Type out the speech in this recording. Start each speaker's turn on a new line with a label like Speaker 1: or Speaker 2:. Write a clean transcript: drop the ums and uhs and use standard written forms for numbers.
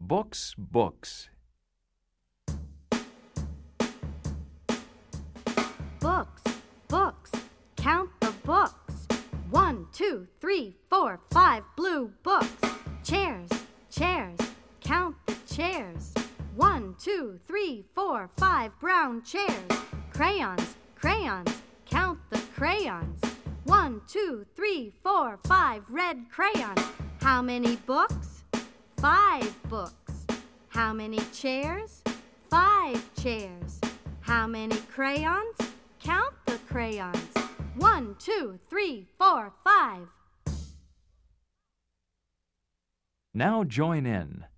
Speaker 1: Books, books.
Speaker 2: Books, books, count the books. 1, 2, 3, 4, 5 blue books. Chairs, chairs, count the chairs. 1, 2, 3, 4, 5 brown chairs. Crayons, crayons, count the crayons. 1, 2, 3, 4, 5 red crayons. How many books? 5 books. How many chairs? 5 chairs. How many crayons? Count the crayons. 1, 2, 3, 4, 5.
Speaker 1: Now join in.